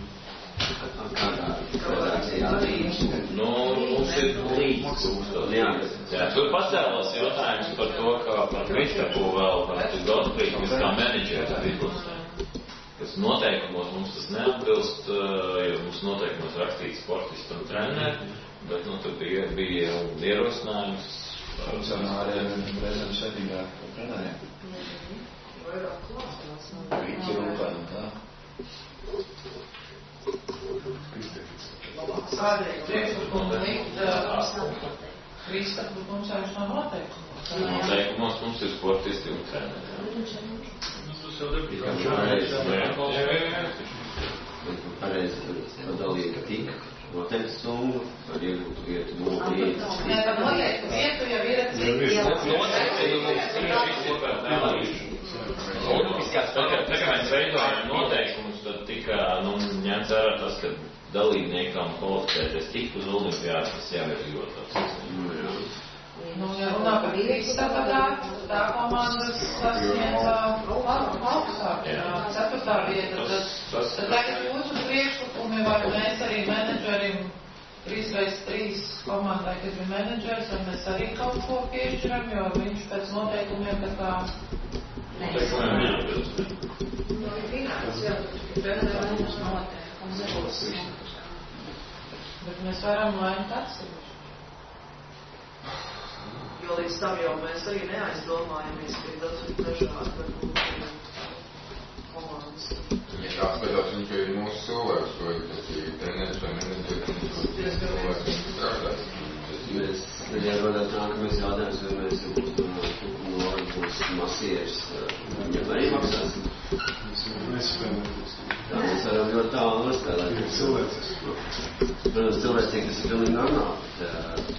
Nu, mums ir līdz tūkstoš. Jā, tur pacēlās jautājums par to, kā par Kristapu vēl, par Godfrīdu, kas kā menedžers izlasē. Kas noteikumos mums tas neatbilst, jo mums noteikumos rakstīts sportistu un treneri, bet nu, tur bija, bija ierosinājums. Funkcionāriem reizēm sēdīgāk par treneriem. Vairāk klāstās. Rīķi rūpē un tā. Kādēļ priekšlikumu likt Kristapu mums jau nav noteikumos? Noteikumos mums ir sportisti un treneri. Pareizi padalīja tik noteikti summu, var iegūt vietu no vietas. Nē, par noteiktu vietu jau ir Olimpiskās spēlēs, tā kā mēs veidojam noteikumus, tad tika nu, ņemts vērā tas, ka dalībniekam kvalificēties tik uz olimpiādu, tas jau ir ļoti apsveicams. Nu, ja runā par Kristapu, tā komandas sasniedz augstāk, ceturtā vieta. Tad tagad jūsu priekšlikumi vai mēs arī menedžerim trīs reiz trīs komandai, kad bija menedžers, vai mēs arī kaut ko piešķiram, jo viņš pēc noteikumiem tā kā... Noteikumiem jāpēc. No, ir finanses, jā, bet trenēs noteikums. Bet mēs varam lēmt atsevišķi. Jo līdz tam jau mēs arī neaizdomājamies, ka ir daudz dažādi, varbūt, komandas. Ja jāskatās, viņš ir mūsu cilvēks, vai tas ir treneris vai menedžers, viņš cilvēks, viņš strādās. Mēs neļauj rodāt nākamais jautājums, vai mēs būtu no būs masieris, viņam arī maksās. Mēs spēlētos. Tā mēs varam ļoti tālu nospēlēt. Cilvēks. Protams, cilvēcīgi tas ir pilnīgi normāli.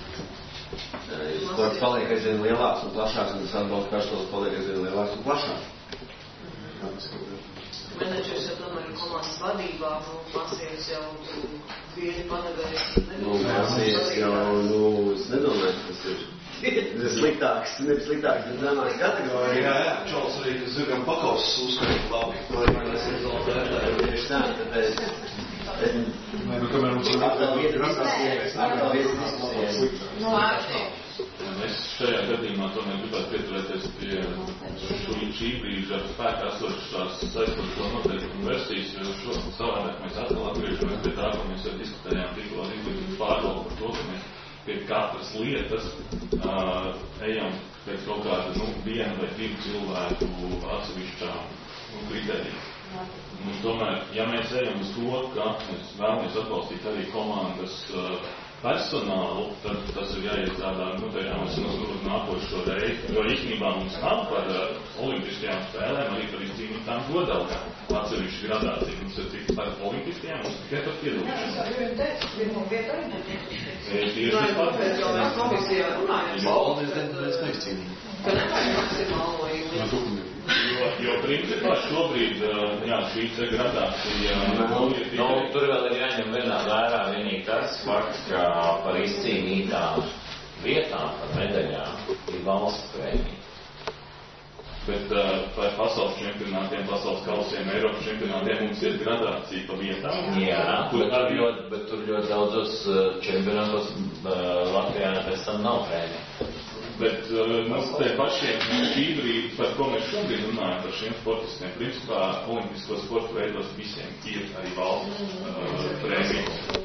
Sports paliek aizvien lielāks un plašāks, un tas atbalsta personas paliek aizvien lielāks un plašāks. Menedžers jau tomēr ir komandas vadībā, nu, masieris jau vīri padagājis. Nu, masieris jau, nu, es nedomāju, ka tas ir. Tas ir sliktāks, nevis sliktāks, bet zemāks kategorija. Jā, jā, Čols arī, kas zirgam pakausas uzskatīt labi. To ir manas rezultāti, tieši tā, tāpēc... Nē, nu, kamēr mums ir atkal vietas diskusijas, atkal vietas diskusijas. Es šajā gadījumā tomēr gribētu pieturēties pie šī, šī brīža spēkā esošās saistošo noteikumu versijas, jo šo savādāk mēs atkal atgriežamies pie tā, ko mēs jau diskutējām tikko ar izglītības pārvaldu par to, ka mēs pie katras lietas uh, ejam pēc kaut kāda, nu, viena vai divu cilvēku atsevišķām nu, kritēriju. Un tomēr, ja mēs ejam uz to, ka mēs vēlamies atbalstīt arī komandas uh, personālu, tad tas ir jāiestrādā noteikums uz nākošo reizi, jo īstenībā mums nav par uh, olimpiskajām spēlēm, arī par izcīnītām godalgām. Atsevišķi gradācija mums ir tik par olimpiskajām, mums tikai par piedalīšanos. Jā, jā, teicu, pirmo vietu arī netiek. Tieši tas pats. Jo mēs komisijā runājam. Valdes es neizcīnīju. Ka nevajag maksimālo. Jo, jo principā šobrīd, jā, šī te gradācija... Nu, tur vēl ir jāņem vienā vērā vienīgi tas fakts, ka par izcīnītām vietām, par medaļām, ir valsts prēmija. Bet uh, par pasaules čempionātiem, pasaules kausiem, Eiropas čempionātiem mums ir gradācija pa vietām. Jā, bet tur ļoti, bet tur ļoti daudzos čempionātos uh, Latvijā pēc tam nav prēmija. Bet uh, mums te pašiem šī brīdi, par ko mēs šobrīd runājam, par šiem sportistiem, principā olimpisko sportu veidos visiem ir arī valsts uh, prēmija.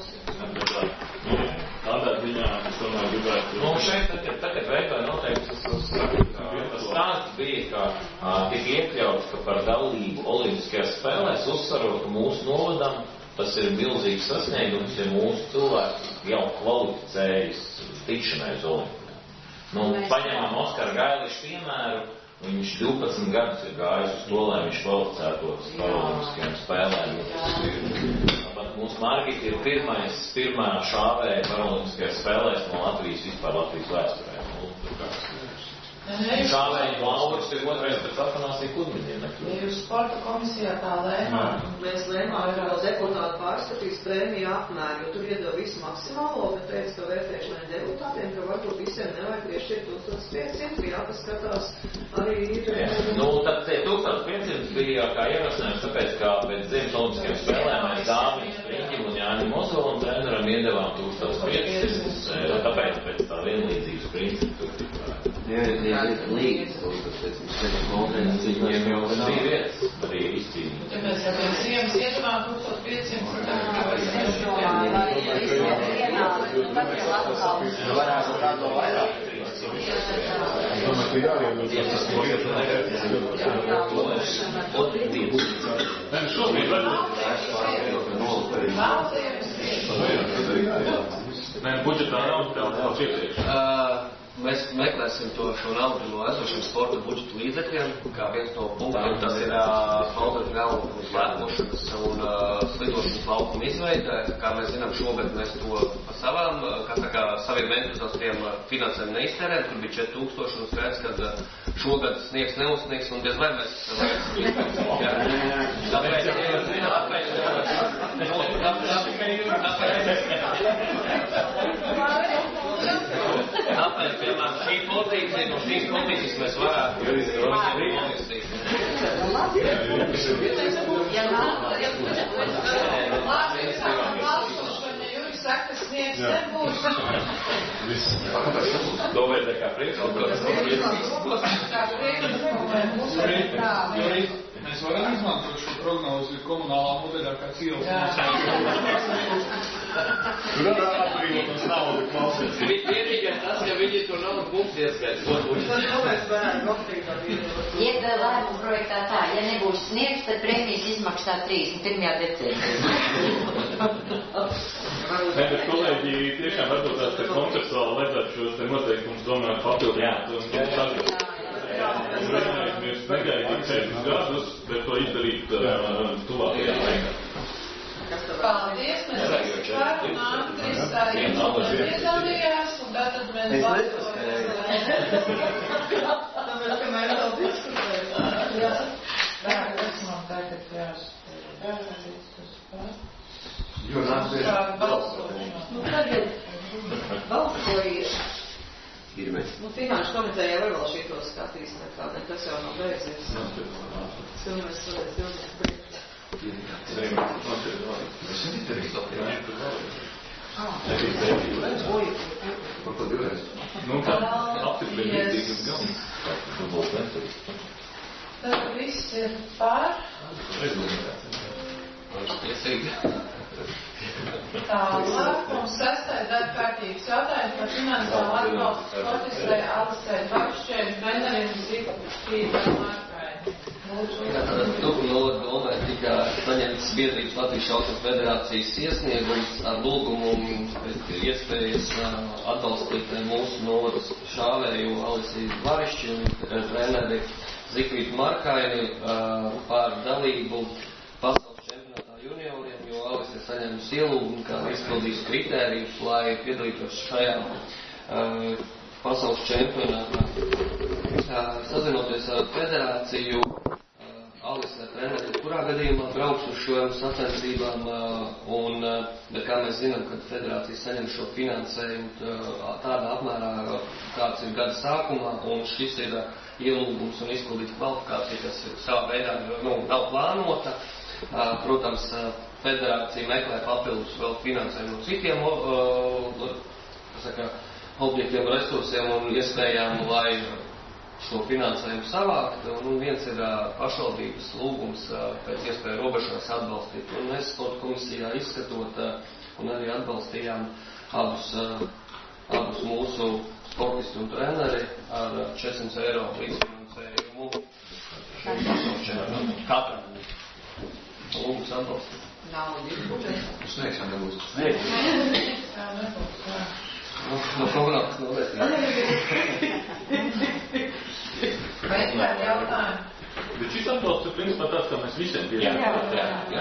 Tādā ziņā es tomēr gribētu... Nu, šeit tagad, tagad veidoja noteikti, tas stāsts bija, ka uh, tika iekļauts, ka par dalību olimpiskajās spēlēs uzsvarot, ka mūsu novadam tas ir milzīgs sasniegums, ja mūsu cilvēki jau kvalificējas tikšanai uz olimpiskajām. Nu, paņemam Oskaru Gailišu piemēru, viņš divpadsmit gadus ir gājis uz to, lai viņš kvalificētos par olimpiskajām spēlēm. Tāpat mūsu Margita ir pirmais, pirmā šāvēja par olimpiskajās spēlēs no Latvijas vispār Latvijas vēsturē. Šāvēja Lauris ir otrais pēc Afanāsija Kudmiņiem. Ja jūs sporta komisijā tā lēmāt? Mēs lēmām, ka deputāti pārskatīs prēmiju apmēru, jo tur iedeva visu maksimālo, bet teica, ka vērtēšanai deputātiem, ka varbūt visiem nevajag piešķirt tūkstoš piecsimt, jāpaskatās arī ir... Nu, tad tie tūkstoš piecsimt bija kā ierosinājums, tāpēc, ka pēc Ziemas olimpiskajām spēlēm mēs Dāviņu Spriņģim un Jāņu Mozolam treneram iedevām tūkstoš piecsimt, tāpēc pēc tā vienlīdzības principu. Jā, jā, ir līdz, tas ir konkrēti, cik viņiem jau bija vietas, arī izcīnīt. Ja mēs jau pēc Ziemas iedevām tūkstoš piecsimt, tad varētu kā to vairāk. Domāju, ka jāvienot tas Nē, šobrīd Nē, budžetā nav jau iepriekš. Mēs meklēsim to šo naudu no esošiem sporta budžeta līdzekļiem, kā viens no punktiem, tas ir Maldara galvu slēpošanas un uh, slidošanas laukuma izveide. Kā mēs zinām, šogad mēs to pa savām, kā tā kā saviem entuziastiem finansēm neiztērējam, tur bija četri tūkstoši un skaidrs, ka šogad sniegs neuzsniegs un diez vai mēs tāpēc, tāpēc, piemēram, šī pozīcija, no šīs pozīcijas mēs varētu Labi, es sākam balsošanu, ja Juris saka, Sniegs nebūs. To vajadzēja kā priekšlikums. Mēs varam izmantot šo prognozi komunālā modeļā kā cīles. Tur arī atbrīvotas nauda klausās. Vienīgais tas, ka viņi to naudu punktu ieskaits. Iet lēmumu projektā tā, ja nebūs sniegs, tad prēmijas izmaksā trīsdesmit pirmajā decembrī. Nē, bet kolēģi tiešām varbūt tās, ka konceptuāli vajadzētu šos te noteikumus domāt papildināt un tagad. Mēs negaidīt četrus gadus, bet to izdarīt uh, tuvākajā laikā. Paldies, mēs visi par un Andris arī piedalījās, un tātad mēs balsojam. Tāpēc, ka mēs vēl diskutējam. Jā. Tā, kas man tagad jāspēj. Jo nācies balsošana. Nu, tagad balsojies. Pirmais. Nu, finanšu komitejā var vēl šito skatīs, nekādēļ tas jau nav beidzies. Cilvēks varēs ilgas priekšā. Nu, tā aptiklīgi līdzīgas galvas. Tad viss ir pār. Tālāk, un sestais darba kārtības jautājums par finansiālu atbalstu sportistai Alisai Bakšķai un trenerim Zifrīdai Markai. Turpinot domāju, tika saņemts biedrības Latvijas šaušanas federācijas iesniegums ar lūgumu iespējas atbalstīt mūsu novadas šāvēju Alisiju Varišķi un treneri Zifrīdu Markaini par dalību pasaules čempionātā junioriem, jo Alis ir saņēmusi ielūgumu, kā izpildījis kritērijus, lai piedalītos šajā uh, pasaules čempionātā. Uh, sazinoties ar federāciju, uh, Alis ar treneri, kurā gadījumā brauks uz šo sacensībām, uh, un, uh, bet kā mēs zinām, kad federācija saņem šo finansējumu uh, tādā apmērā, kāds ir gada sākumā, un šis ir uh, ielūgums un izpildīt kvalifikācija, kas ir savā veidā nu, nav plānota. Protams, federācija meklē papildus vēl finansējumu no citiem uh, saka, objektiem, resursiem un iespējām, lai šo finansējumu savākt. Un viens ir uh, pašvaldības lūgums uh, pēc iespēju robežās atbalstīt. Un mēs sporta komisijā izskatot uh, un arī atbalstījām abus, uh, abus mūsu sportisti un treneri ar četrdesmit eiro līdzfinansējumu. Katram. Lūgus atbalstīt. Naudu izpūtēt. Sniegs jau nebūs. Sniegs. Jā, nebūs, jā. No, no komunālas novērtības. Bet kādi jautājumi? Bet šis atbalsts ir principā tāds, kā mēs visiem pieņemam. Jā, jā, jā.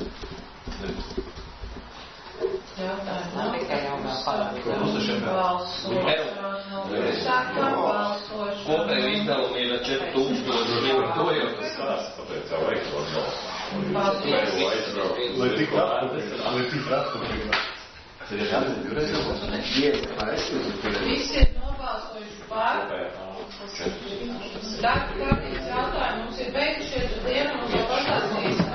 Jautājumi nav. Tikai jaunā pārādība. Balsošana. Sākam balsošanu. Kopēji izdevumi ir četri tūkstoši. To jau tas stāsts, tāpēc jau vajag to atbalstu. Lai tik rātu, lai tik rātu. Visi ir nobalsojuši par. Darba kārtības jautājumi mums ir beigušies, un diena mums jau pastāstīs